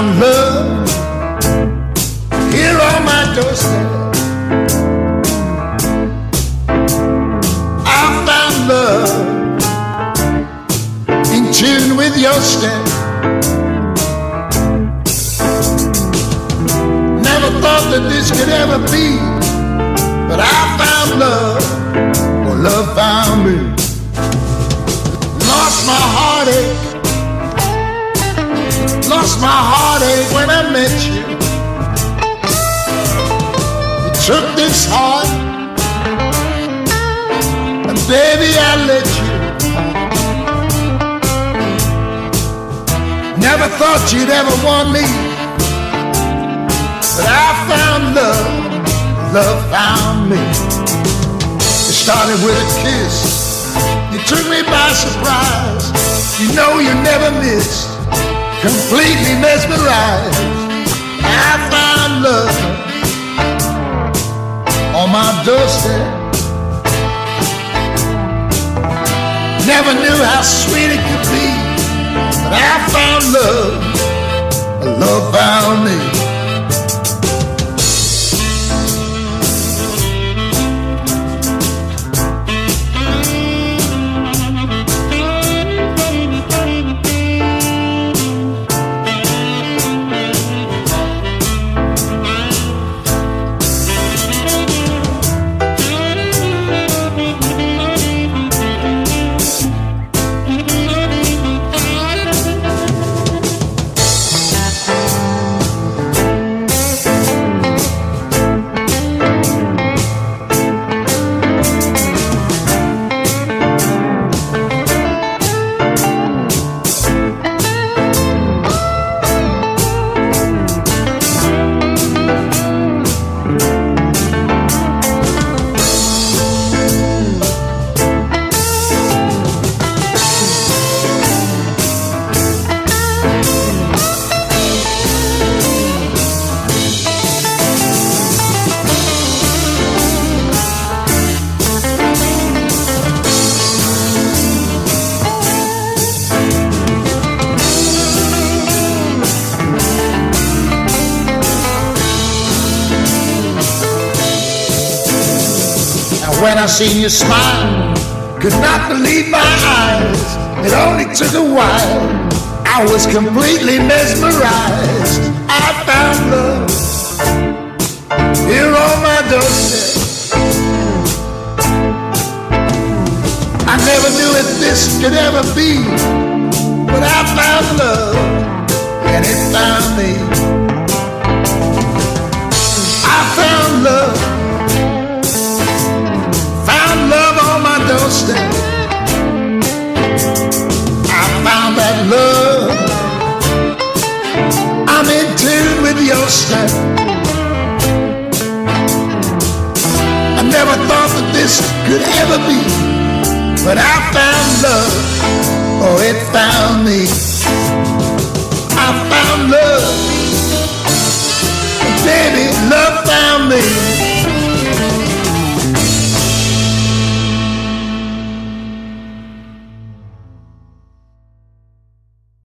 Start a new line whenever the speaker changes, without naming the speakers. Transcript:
found love here on my doorstep. I found love in tune with your step. Never thought that this could ever be, but I found love, or love found me. Lost my heartache, lost my heartache when I met you. You took this heart, and baby I let you. Never thought you'd ever want me, but I found love, love found me. It started with a kiss, you took me by surprise. You know you never missed, completely mesmerized. I found love on my doorstep. Never knew how sweet it could be, but I found love, love found me. When I seen you smile, could not believe my eyes. It only took a while, I was completely mesmerized. I found love here on my doorstep. I never knew if this could ever be, but I found love, and it found me. I found love, love on my doorstep. I found that love, I'm in tune with your step. I never thought that this could ever be, but I found love, oh it found me. I found love, baby, love